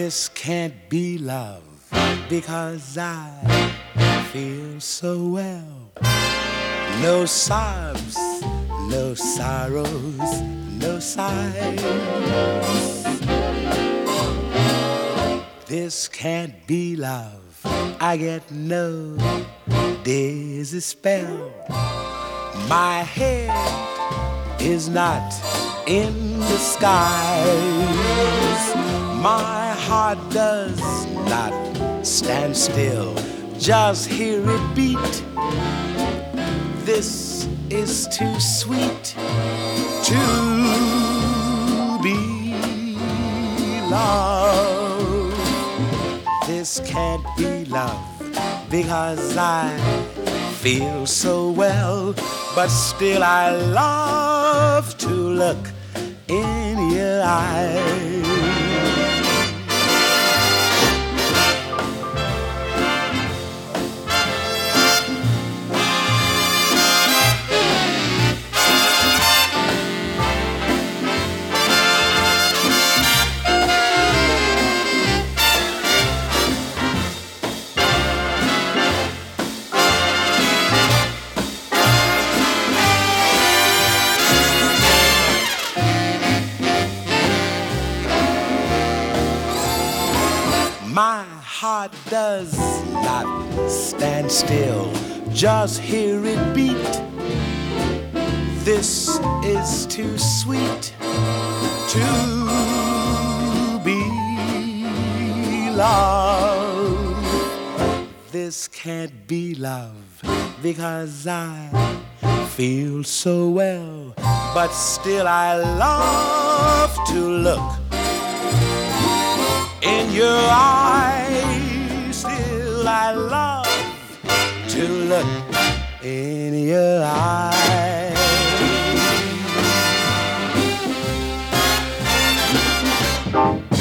This can't be love because I feel so well. No sobs, no sorrows, no sighs. This can't be love. I get no dizzy spell. My head is not in the skies. My heart does not stand still. Just hear it beat. This is too sweet to be love. This can't be love because I feel so well, but still I love to look in your eyes. My heart does not stand still, just hear it beat. This is too sweet to be love. This can't be love because I feel so well, but still I love to look in your eyes. Still I love to look in your eyes.